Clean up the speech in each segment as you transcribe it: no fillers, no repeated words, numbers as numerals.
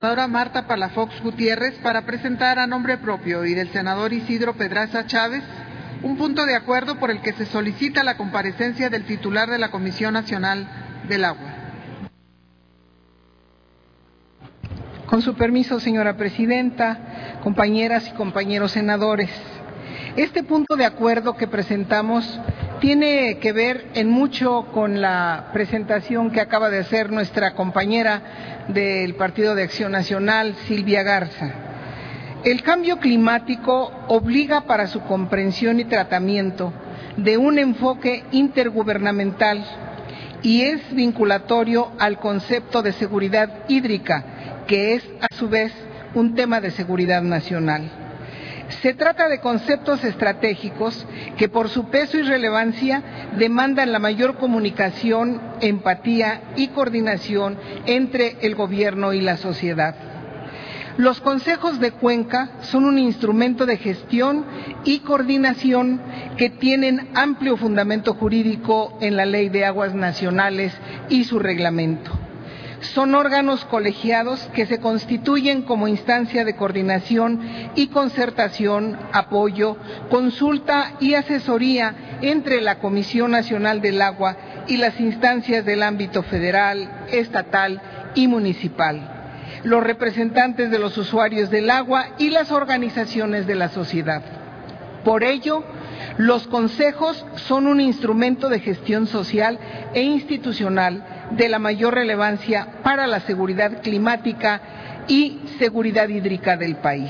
Senadora Marta Palafox Gutiérrez para presentar a nombre propio y del senador Isidro Pedraza Chávez un punto de acuerdo por el que se solicita la comparecencia del titular de la Comisión Nacional del Agua. Con su permiso, señora presidenta, compañeras y compañeros senadores, este punto de acuerdo que presentamos tiene que ver en mucho con la presentación que acaba de hacer nuestra compañera del Partido de Acción Nacional, Silvia Garza. El cambio climático obliga para su comprensión y tratamiento de un enfoque intergubernamental y es vinculatorio al concepto de seguridad hídrica, que es a su vez un tema de seguridad nacional. Se trata de conceptos estratégicos que por su peso y relevancia demandan la mayor comunicación, empatía y coordinación entre el gobierno y la sociedad. Los consejos de cuenca son un instrumento de gestión y coordinación que tienen amplio fundamento jurídico en la Ley de Aguas Nacionales y su reglamento. Son órganos colegiados que se constituyen como instancia de coordinación y concertación, apoyo, consulta y asesoría entre la Comisión Nacional del Agua y las instancias del ámbito federal, estatal y municipal, los representantes de los usuarios del agua y las organizaciones de la sociedad. Por ello, los consejos son un instrumento de gestión social e institucional de la mayor relevancia para la seguridad climática y seguridad hídrica del país.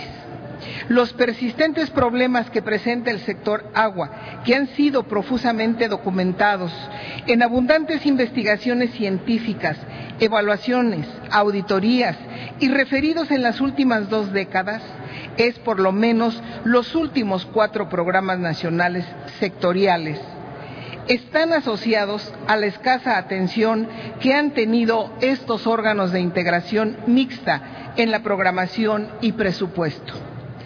Los persistentes problemas que presenta el sector agua, que han sido profusamente documentados en abundantes investigaciones científicas, evaluaciones, auditorías y referidos en las últimas 2 décadas, es por lo menos los últimos 4 programas nacionales sectoriales, están asociados a la escasa atención que han tenido estos órganos de integración mixta en la programación y presupuesto.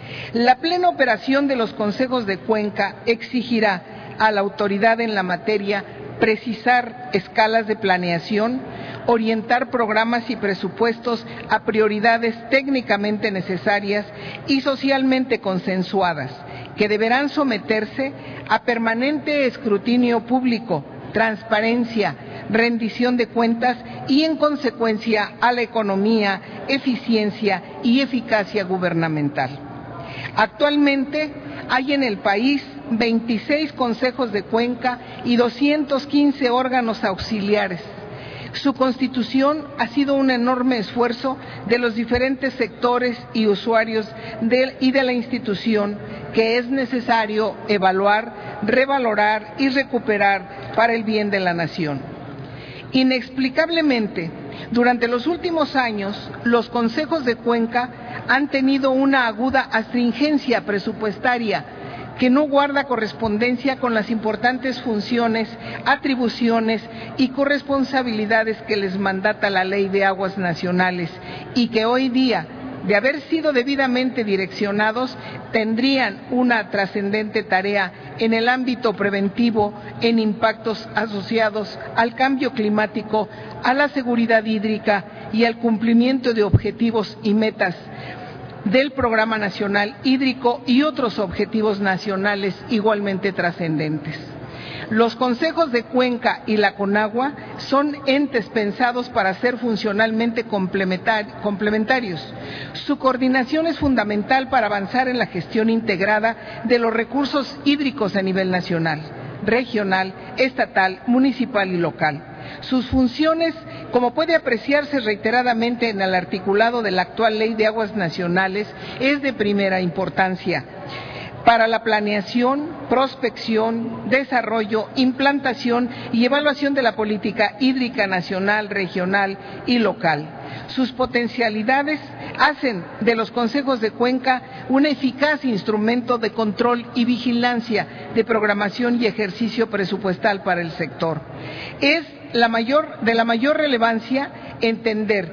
La plena operación de los consejos de cuenca exigirá a la autoridad en la materia precisar escalas de planeación, orientar programas y presupuestos a prioridades técnicamente necesarias y socialmente consensuadas, que deberán someterse a permanente escrutinio público, transparencia, rendición de cuentas y, en consecuencia, a la economía, eficiencia y eficacia gubernamental. Actualmente hay en el país 26 consejos de cuenca y 215 órganos auxiliares. Su constitución ha sido un enorme esfuerzo de los diferentes sectores y usuarios de la institución que es necesario evaluar, revalorar y recuperar para el bien de la nación. Inexplicablemente, durante los últimos años, los consejos de cuenca han tenido una aguda astringencia presupuestaria que no guarda correspondencia con las importantes funciones, atribuciones y corresponsabilidades que les mandata la Ley de Aguas Nacionales y que hoy día, de haber sido debidamente direccionados, tendrían una trascendente tarea en el ámbito preventivo en impactos asociados al cambio climático, a la seguridad hídrica y al cumplimiento de objetivos y metas del Programa Nacional Hídrico y otros objetivos nacionales igualmente trascendentes. Los consejos de cuenca y la CONAGUA son entes pensados para ser funcionalmente complementarios. Su coordinación es fundamental para avanzar en la gestión integrada de los recursos hídricos a nivel nacional, regional, estatal, municipal y local. Sus funciones, como puede apreciarse reiteradamente en el articulado de la actual Ley de Aguas Nacionales, es de primera importancia para la planeación, prospección, desarrollo, implantación y evaluación de la política hídrica nacional, regional y local. Sus potencialidades hacen de los consejos de cuenca un eficaz instrumento de control y vigilancia de programación y ejercicio presupuestal para el sector. Es de la mayor relevancia entender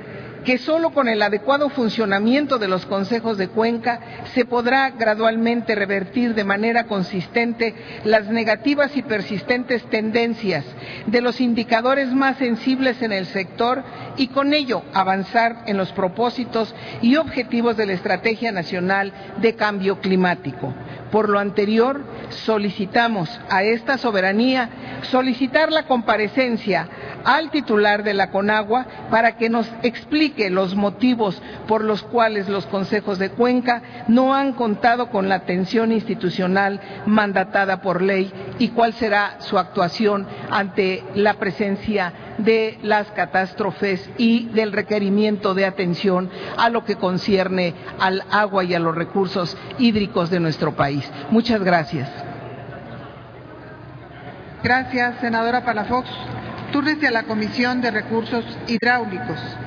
que solo con el adecuado funcionamiento de los consejos de cuenca se podrá gradualmente revertir de manera consistente las negativas y persistentes tendencias de los indicadores más sensibles en el sector y con ello avanzar en los propósitos y objetivos de la Estrategia Nacional de Cambio Climático. Por lo anterior, solicitamos a esta soberanía solicitar la comparecencia al titular de la CONAGUA para que nos explique los motivos por los cuales los consejos de cuenca no han contado con la atención institucional mandatada por ley y cuál será su actuación ante la presencia de las catástrofes y del requerimiento de atención a lo que concierne al agua y a los recursos hídricos de nuestro país. Muchas gracias. Gracias, senadora Palafox. Túrnese a la Comisión de Recursos Hidráulicos.